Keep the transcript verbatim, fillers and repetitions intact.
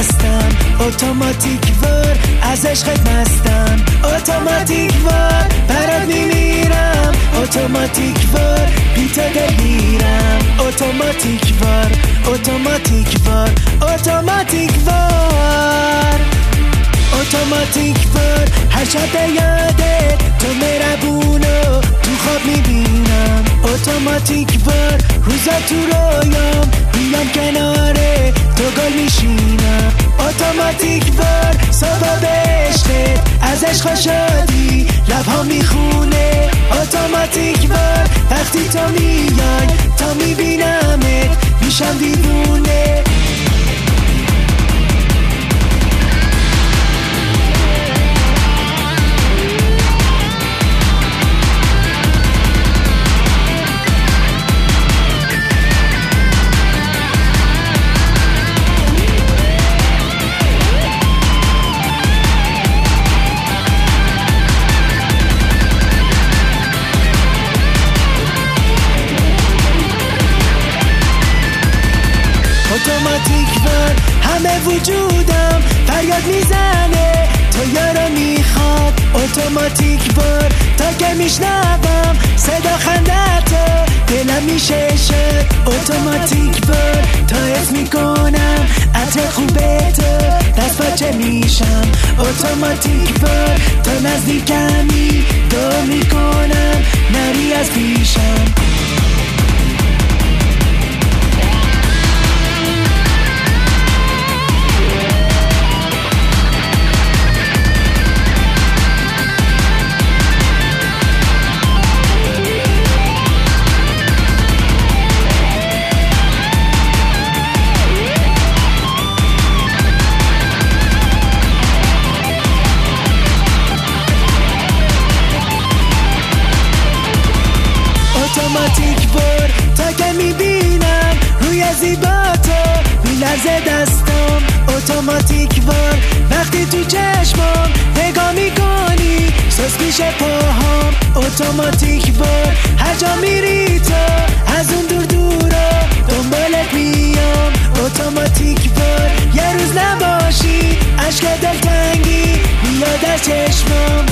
مستم، اتوماتیک وار از عشقت مستم، اتوماتیک وار برات میمیرم، اتوماتیک وار بی تو دلگیرم، اتوماتیک وار اتوماتیک وار اتوماتیک وار اتوماتیک وار هر شب به یادت تو مهربونو تو خواب میبینم، اتوماتیک وار روزا تو رویام بیام کناره تو گل میشینم، اتوماتیک وار صبح به عشقت از عشق شادی لبها میخونه، اتوماتیک وار وقتی تو میای تا میبینمت میشم دیوونه. اتوماتیک وار همه وجودم فریاد میزنه تو یارو میخواد، اتوماتیک وار تا که میشنوم صدا خندتو دلم میشه شد، اتوماتیک وار تا حس میکنم عطر خوبه تو دست پاچه میشم، اتوماتیک وار تا نزدیکمی دو میکنم نری از پیشم. اتوماتیک وار تا که میبینم روی زیبا تو میلرزه دستم، اتوماتیک وار وقتی تو چشمم نگاه میکنی سوس میشه پاهام، اتوماتیک وار هر جا میری تو از اون دور دورا دنبالت میام، اتوماتیک وار یه روز نباشی اشک دلتنگی میاد از چشمم،